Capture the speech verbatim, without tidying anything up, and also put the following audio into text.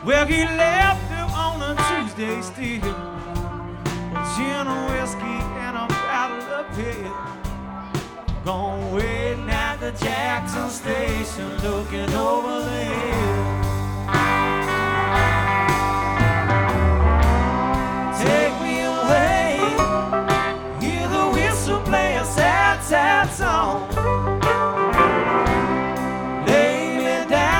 Well, he left her on a Tuesday still, with gin and whiskey and a bottle of pill. Gone waiting at the Jackson station, looking over